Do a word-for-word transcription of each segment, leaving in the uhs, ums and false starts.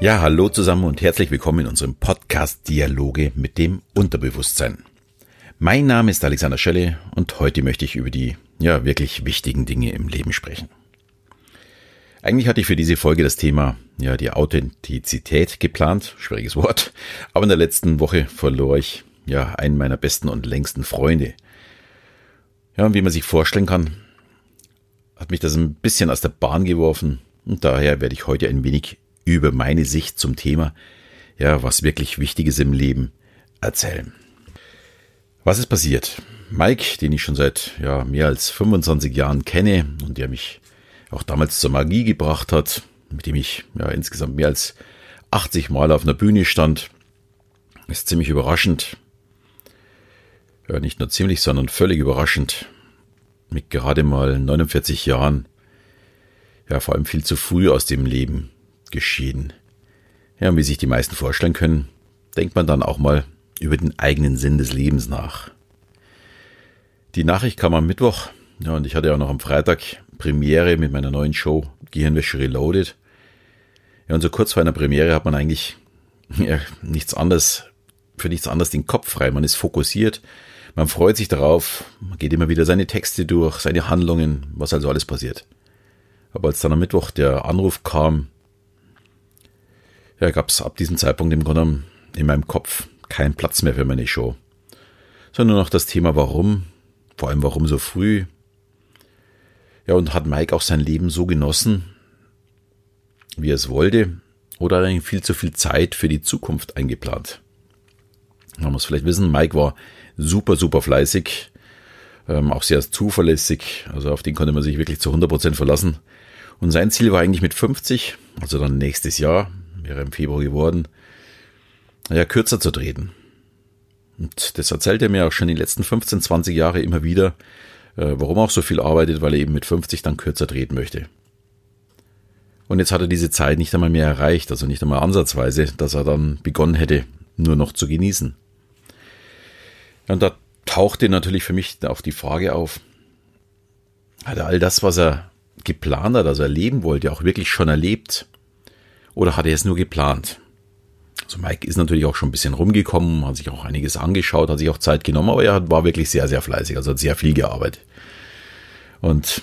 Ja, hallo zusammen und herzlich willkommen in unserem Podcast Dialoge mit dem Unterbewusstsein. Mein Name ist Alexander Schelle und heute möchte ich über die ja wirklich wichtigen Dinge im Leben sprechen. Eigentlich hatte ich für diese Folge das Thema ja die Authentizität geplant, schwieriges Wort, aber in der letzten Woche verlor ich ja einen meiner besten und längsten Freunde. Ja, und wie man sich vorstellen kann, hat mich das ein bisschen aus der Bahn geworfen und daher werde ich heute ein wenig über meine Sicht zum Thema, ja, was wirklich Wichtiges im Leben erzählen. Was ist passiert? Mike, den ich schon seit ja, mehr als fünfundzwanzig Jahren kenne und der mich auch damals zur Magie gebracht hat, mit dem ich ja insgesamt mehr als achtzig Mal auf einer Bühne stand, ist ziemlich überraschend. Ja, nicht nur ziemlich, sondern völlig überraschend. Mit gerade mal neunundvierzig Jahren, ja, vor allem viel zu früh aus dem Leben geschieden. Ja, und wie sich die meisten vorstellen können, denkt man dann auch mal über den eigenen Sinn des Lebens nach. Die Nachricht kam am Mittwoch, ja, und ich hatte ja noch am Freitag Premiere mit meiner neuen Show Gehirnwäsche Reloaded. Ja, und so kurz vor einer Premiere hat man eigentlich ja, nichts anderes, für nichts anderes den Kopf frei. Man ist fokussiert, man freut sich darauf, man geht immer wieder seine Texte durch, seine Handlungen, was also alles passiert. Aber als dann am Mittwoch der Anruf kam, ja, gab es ab diesem Zeitpunkt im Grunde in meinem Kopf keinen Platz mehr für meine Show, sondern nur noch das Thema warum, vor allem warum so früh. Ja, und hat Mike auch sein Leben so genossen, wie er es wollte, oder hat er viel zu viel Zeit für die Zukunft eingeplant? Man muss vielleicht wissen, Mike war super, super fleißig, ähm, auch sehr zuverlässig, also auf den konnte man sich wirklich zu hundert Prozent verlassen. Und sein Ziel war eigentlich mit fünfzig, also dann nächstes Jahr, wäre im Februar geworden, ja, kürzer zu treten. Und das erzählt er mir auch schon die letzten fünfzehn, zwanzig Jahre immer wieder, äh, warum er auch so viel arbeitet, weil er eben mit fünfzig dann kürzer treten möchte. Und jetzt hat er diese Zeit nicht einmal mehr erreicht, also nicht einmal ansatzweise, dass er dann begonnen hätte, nur noch zu genießen. Und da tauchte natürlich für mich auch die Frage auf, hat er all das, was er geplant hat, also erleben wollte, auch wirklich schon erlebt? Oder hat er es nur geplant? Also Mike ist natürlich auch schon ein bisschen rumgekommen, hat sich auch einiges angeschaut, hat sich auch Zeit genommen, aber er war wirklich sehr, sehr fleißig, also hat sehr viel gearbeitet. Und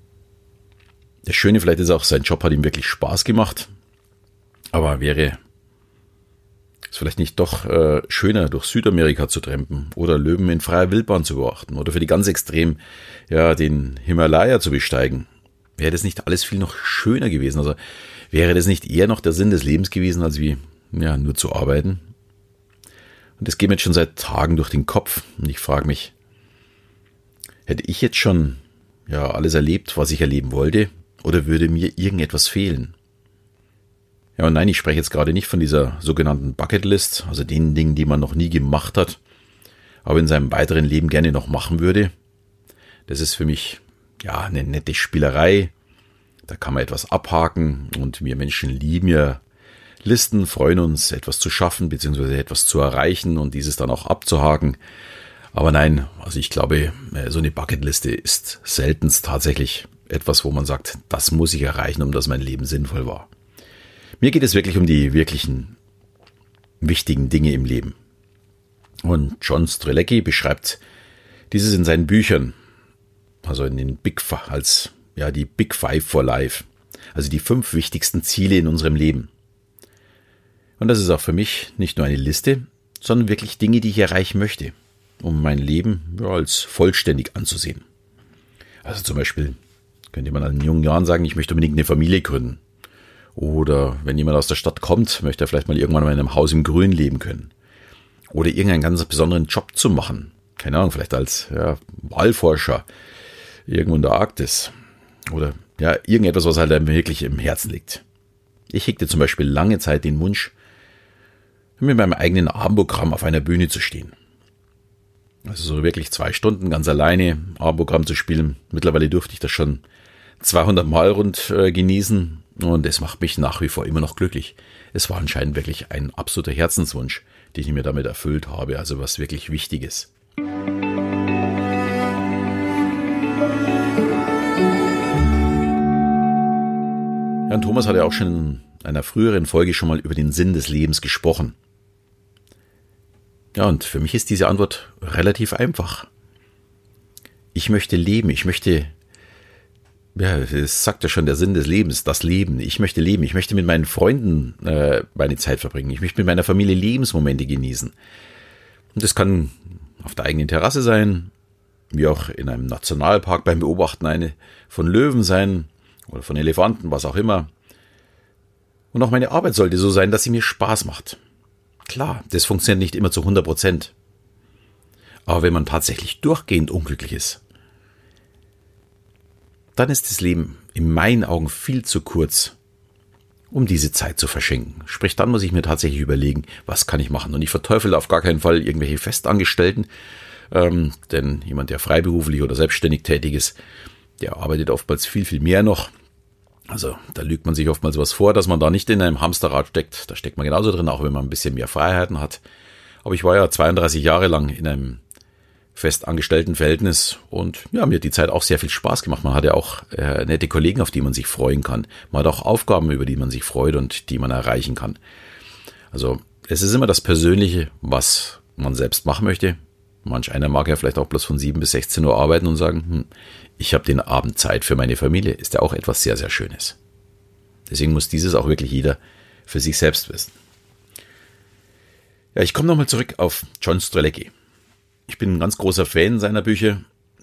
das Schöne vielleicht ist auch, sein Job hat ihm wirklich Spaß gemacht, aber wäre es vielleicht nicht doch äh, schöner, durch Südamerika zu trampen oder Löwen in freier Wildbahn zu beobachten oder für die ganz Extrem ja den Himalaya zu besteigen? Wäre das nicht alles viel noch schöner gewesen? Also wäre das nicht eher noch der Sinn des Lebens gewesen, als wie ja, nur zu arbeiten? Und das geht mir jetzt schon seit Tagen durch den Kopf. Und ich frage mich, hätte ich jetzt schon ja alles erlebt, was ich erleben wollte, oder würde mir irgendetwas fehlen? Ja, und nein, ich spreche jetzt gerade nicht von dieser sogenannten Bucketlist, also den Dingen, die man noch nie gemacht hat, aber in seinem weiteren Leben gerne noch machen würde. Das ist für mich ja eine nette Spielerei. Da kann man etwas abhaken und wir Menschen lieben ja Listen, freuen uns, etwas zu schaffen bzw. etwas zu erreichen und dieses dann auch abzuhaken. Aber nein, also ich glaube, so eine Bucketliste ist seltenst tatsächlich etwas, wo man sagt, das muss ich erreichen, um dass mein Leben sinnvoll war. Mir geht es wirklich um die wirklichen wichtigen Dinge im Leben. Und John Strelecki beschreibt dieses in seinen Büchern, also in den Big Five, als ja die Big Five for Life, also die fünf wichtigsten Ziele in unserem Leben. Und das ist auch für mich nicht nur eine Liste, sondern wirklich Dinge, die ich erreichen möchte, um mein Leben ja, als vollständig anzusehen. Also zum Beispiel könnte man in jungen Jahren sagen, ich möchte unbedingt eine Familie gründen. Oder wenn jemand aus der Stadt kommt, möchte er vielleicht mal irgendwann mal in einem Haus im Grün leben können. Oder irgendeinen ganz besonderen Job zu machen. Keine Ahnung, vielleicht als ja, Walforscher irgendwo in der Arktis. Oder ja, irgendetwas, was halt einem wirklich im Herzen liegt. Ich hegte zum Beispiel lange Zeit den Wunsch, mit meinem eigenen Abendprogramm auf einer Bühne zu stehen. Also so wirklich zwei Stunden ganz alleine Abendprogramm zu spielen. Mittlerweile durfte ich das schon zweihundert Mal rund äh, genießen und es macht mich nach wie vor immer noch glücklich. Es war anscheinend wirklich ein absoluter Herzenswunsch, den ich mir damit erfüllt habe, also was wirklich Wichtiges. Ja, und Thomas hat ja auch schon einer früheren Folge schon mal über den Sinn des Lebens gesprochen. Ja, und für mich ist diese Antwort relativ einfach. Ich möchte leben, ich möchte, ja, das sagt ja schon der Sinn des Lebens, das Leben. Ich möchte leben, ich möchte mit meinen Freunden äh, meine Zeit verbringen, ich möchte mit meiner Familie Lebensmomente genießen. Und das kann auf der eigenen Terrasse sein, wie auch in einem Nationalpark beim Beobachten eine von Löwen sein oder von Elefanten, was auch immer. Und auch meine Arbeit sollte so sein, dass sie mir Spaß macht. Klar, das funktioniert nicht immer zu hundert Prozent. Aber wenn man tatsächlich durchgehend unglücklich ist, dann ist das Leben in meinen Augen viel zu kurz, um diese Zeit zu verschenken. Sprich, dann muss ich mir tatsächlich überlegen, was kann ich machen. Und ich verteufel auf gar keinen Fall irgendwelche Festangestellten, ähm, denn jemand, der freiberuflich oder selbstständig tätig ist, der arbeitet oftmals viel, viel mehr noch. Also da lügt man sich oftmals was vor, dass man da nicht in einem Hamsterrad steckt. Da steckt man genauso drin, auch wenn man ein bisschen mehr Freiheiten hat. Aber ich war ja zweiunddreißig Jahre lang in einem festangestellten Verhältnis und ja, mir hat die Zeit auch sehr viel Spaß gemacht. Man hat ja auch äh, nette Kollegen, auf die man sich freuen kann. Man hat auch Aufgaben, über die man sich freut und die man erreichen kann. Also es ist immer das Persönliche, was man selbst machen möchte. Manch einer mag ja vielleicht auch bloß von sieben bis sechzehn Uhr arbeiten und sagen, hm, ich habe den Abend Zeit für meine Familie. Ist ja auch etwas sehr, sehr Schönes. Deswegen muss dieses auch wirklich jeder für sich selbst wissen. Ja, ich komme nochmal zurück auf John Strelecki. Ich bin ein ganz großer Fan seiner Bücher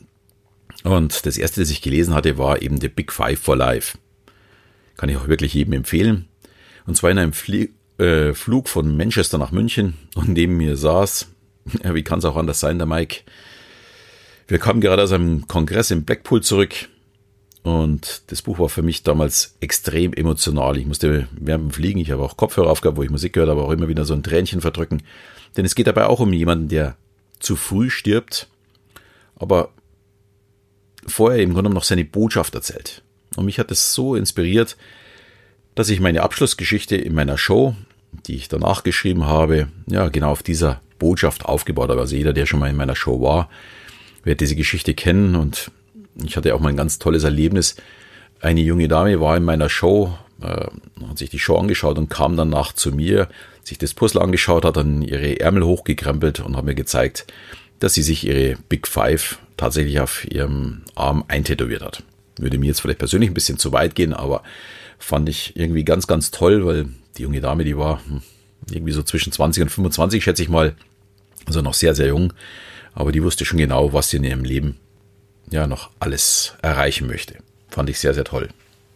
und das erste, das ich gelesen hatte, war eben The Big Five for Life. Kann ich auch wirklich jedem empfehlen. Und zwar in einem Flie- äh, Flug von Manchester nach München und neben mir saß, ja, wie kann es auch anders sein, der Mike. Wir kamen gerade aus einem Kongress in Blackpool zurück und das Buch war für mich damals extrem emotional. Ich musste während dem Fliegen, ich habe auch Kopfhörer aufgehabt, wo ich Musik gehört habe, aber auch immer wieder so ein Tränchen verdrücken. Denn es geht dabei auch um jemanden, der zu früh stirbt, aber vorher im Grunde genommen noch seine Botschaft erzählt. Und mich hat es so inspiriert, dass ich meine Abschlussgeschichte in meiner Show, die ich danach geschrieben habe, ja, genau auf dieser Botschaft aufgebaut habe. Also jeder, der schon mal in meiner Show war, wird diese Geschichte kennen und ich hatte auch mal ein ganz tolles Erlebnis. Eine junge Dame war in meiner Show, äh, hat sich die Show angeschaut und kam danach zu mir, sich das Puzzle angeschaut, hat dann ihre Ärmel hochgekrempelt und hat mir gezeigt, dass sie sich ihre Big Five tatsächlich auf ihrem Arm eintätowiert hat. Würde mir jetzt vielleicht persönlich ein bisschen zu weit gehen, aber fand ich irgendwie ganz, ganz toll, weil die junge Dame, die war irgendwie so zwischen zwanzig und fünfundzwanzig, schätze ich mal, also noch sehr, sehr jung, aber die wusste schon genau, was sie in ihrem Leben ja noch alles erreichen möchte. Fand ich sehr, sehr toll.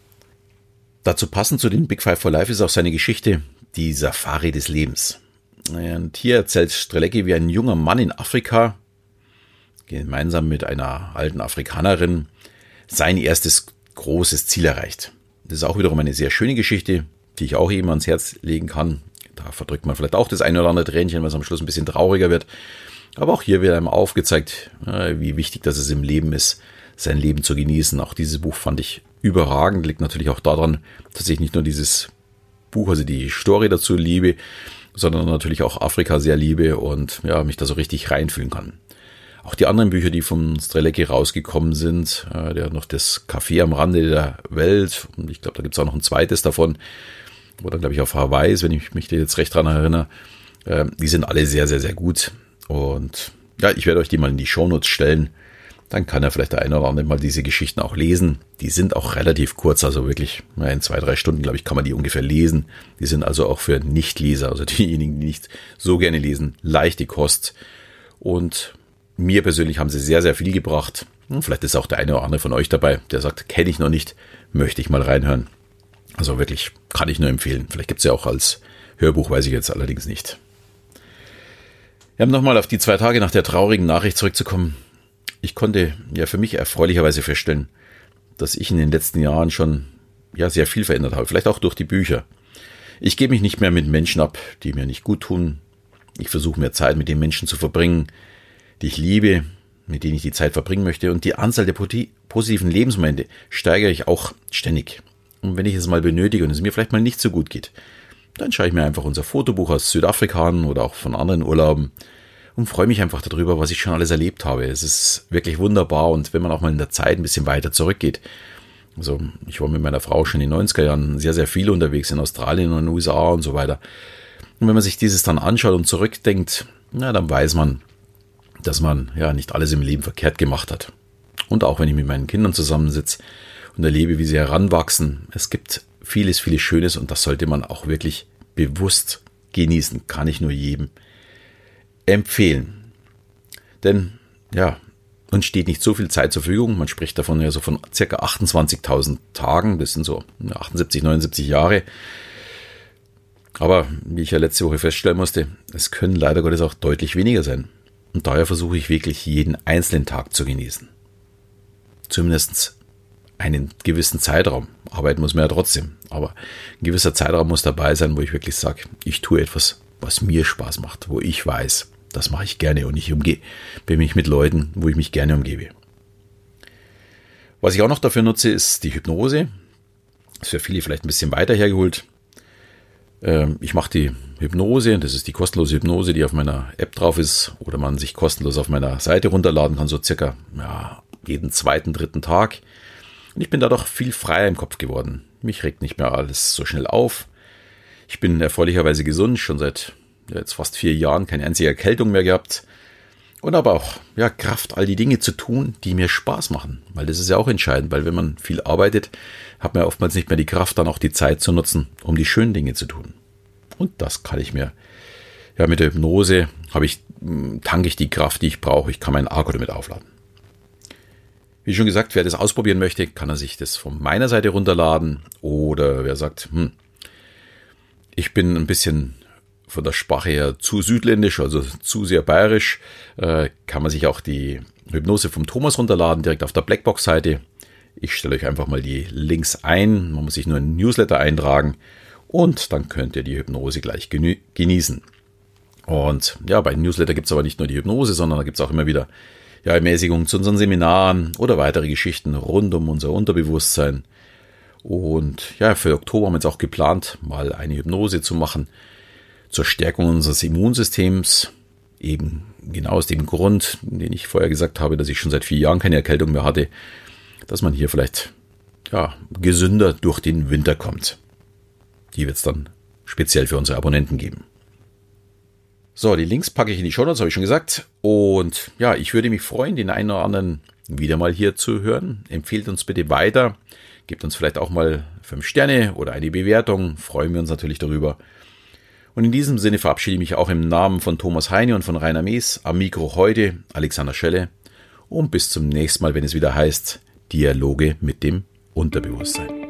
Dazu passend zu den Big Five for Life ist auch seine Geschichte, die Safari des Lebens. Und hier erzählt Strelecki, wie ein junger Mann in Afrika gemeinsam mit einer alten Afrikanerin sein erstes großes Ziel erreicht. Das ist auch wiederum eine sehr schöne Geschichte, die ich auch jedem ans Herz legen kann. Da verdrückt man vielleicht auch das eine oder andere Tränchen, weil es am Schluss ein bisschen trauriger wird. Aber auch hier wird einem aufgezeigt, wie wichtig das es im Leben ist, sein Leben zu genießen. Auch dieses Buch fand ich überragend. Liegt natürlich auch daran, dass ich nicht nur dieses Buch, also die Story dazu liebe, sondern natürlich auch Afrika sehr liebe und ja, mich da so richtig reinfühlen kann. Auch die anderen Bücher, die von Strelecki rausgekommen sind, äh, der hat noch das Café am Rande der Welt und ich glaube, da gibt es auch noch ein zweites davon, wo dann glaube ich auf Hawaii ist, wenn ich mich da jetzt recht dran erinnere. Äh, die sind alle sehr, sehr, sehr gut und ja, ich werde euch die mal in die Shownotes stellen. Dann kann er vielleicht der eine oder andere mal diese Geschichten auch lesen. Die sind auch relativ kurz, also wirklich in zwei, drei Stunden, glaube ich, kann man die ungefähr lesen. Die sind also auch für Nichtleser, also diejenigen, die nicht so gerne lesen, leichte Kost. Und mir persönlich haben sie sehr, sehr viel gebracht. Vielleicht ist auch der eine oder andere von euch dabei, der sagt, kenne ich noch nicht, möchte ich mal reinhören. Also wirklich, kann ich nur empfehlen. Vielleicht gibt es ja auch als Hörbuch, weiß ich jetzt allerdings nicht. Ja, um nochmal auf die zwei Tage nach der traurigen Nachricht zurückzukommen. Ich konnte ja für mich erfreulicherweise feststellen, dass ich in den letzten Jahren schon ja sehr viel verändert habe. Vielleicht auch durch die Bücher. Ich gebe mich nicht mehr mit Menschen ab, die mir nicht gut tun. Ich versuche mehr Zeit mit den Menschen zu verbringen, die ich liebe, mit denen ich die Zeit verbringen möchte. Und die Anzahl der positiven Lebensmomente steigere ich auch ständig. Und wenn ich es mal benötige und es mir vielleicht mal nicht so gut geht, dann schaue ich mir einfach unser Fotobuch aus Südafrika an oder auch von anderen Urlauben und freue mich einfach darüber, was ich schon alles erlebt habe. Es ist wirklich wunderbar und wenn man auch mal in der Zeit ein bisschen weiter zurückgeht Also ich war mit meiner Frau schon in den neunziger Jahren sehr, sehr viel unterwegs in Australien und in den U S A und so weiter. Und wenn man sich dieses dann anschaut und zurückdenkt, na, dann weiß man, dass man ja nicht alles im Leben verkehrt gemacht hat. Und auch wenn ich mit meinen Kindern zusammensitze und erlebe, wie sie heranwachsen, es gibt vieles, vieles Schönes und das sollte man auch wirklich bewusst genießen. Kann ich nur jedem empfehlen. Denn, ja, uns steht nicht so viel Zeit zur Verfügung. Man spricht davon ja so von circa achtundzwanzigtausend Tagen. Das sind so achtundsiebzig, neunundsiebzig Jahre. Aber wie ich ja letzte Woche feststellen musste, es können leider Gottes auch deutlich weniger sein. Und daher versuche ich wirklich jeden einzelnen Tag zu genießen. Zumindest einen gewissen Zeitraum. Arbeiten muss man ja trotzdem. Aber ein gewisser Zeitraum muss dabei sein, wo ich wirklich sage, ich tue etwas, was mir Spaß macht, wo ich weiß, das mache ich gerne und ich umgebe mich mit Leuten, wo ich mich gerne umgebe. Was ich auch noch dafür nutze, ist die Hypnose. Das ist für viele vielleicht ein bisschen weiter hergeholt. Ich mache die Hypnose, das ist die kostenlose Hypnose, die auf meiner App drauf ist oder man sich kostenlos auf meiner Seite runterladen kann, so circa ja, jeden zweiten, dritten Tag. Und ich bin dadurch viel freier im Kopf geworden. Mich regt nicht mehr alles so schnell auf. Ich bin erfreulicherweise gesund, schon seit jetzt fast vier Jahren keine einzige Erkältung mehr gehabt. Und aber auch ja, Kraft, all die Dinge zu tun, die mir Spaß machen. Weil das ist ja auch entscheidend, weil wenn man viel arbeitet, hat man ja oftmals nicht mehr die Kraft, dann auch die Zeit zu nutzen, um die schönen Dinge zu tun. Und das kann ich mir, ja, mit der Hypnose habe ich, tanke ich die Kraft, die ich brauche. Ich kann meinen Akku damit aufladen. Wie schon gesagt, wer das ausprobieren möchte, kann er sich das von meiner Seite runterladen. Oder wer sagt, hm, ich bin ein bisschen von der Sprache her zu südländisch, also zu sehr bayerisch, äh, kann man sich auch die Hypnose vom Thomas runterladen, direkt auf der Blackbox-Seite. Ich stelle euch einfach mal die Links ein. Man muss sich nur einen Newsletter eintragen und dann könnt ihr die Hypnose gleich genü- genießen. Und ja, bei Newsletter gibt es aber nicht nur die Hypnose, sondern da gibt es auch immer wieder ja, Ermäßigungen zu unseren Seminaren oder weitere Geschichten rund um unser Unterbewusstsein. Und ja, für Oktober haben wir jetzt auch geplant, mal eine Hypnose zu machen zur Stärkung unseres Immunsystems. Eben genau aus dem Grund, den ich vorher gesagt habe, dass ich schon seit vier Jahren keine Erkältung mehr hatte, dass man hier vielleicht ja, gesünder durch den Winter kommt. Die wird es dann speziell für unsere Abonnenten geben. So, die Links packe ich in die Shownotes, habe ich schon gesagt. Und ja, ich würde mich freuen, den einen oder anderen wieder mal hier zu hören. Empfehlt uns bitte weiter. Gebt uns vielleicht auch mal fünf Sterne oder eine Bewertung. Freuen wir uns natürlich darüber. Und in diesem Sinne verabschiede ich mich auch im Namen von Thomas Heine und von Rainer Mees. Am Mikro heute Alexander Schelle. Und bis zum nächsten Mal, wenn es wieder heißt Dialoge mit dem Unterbewusstsein.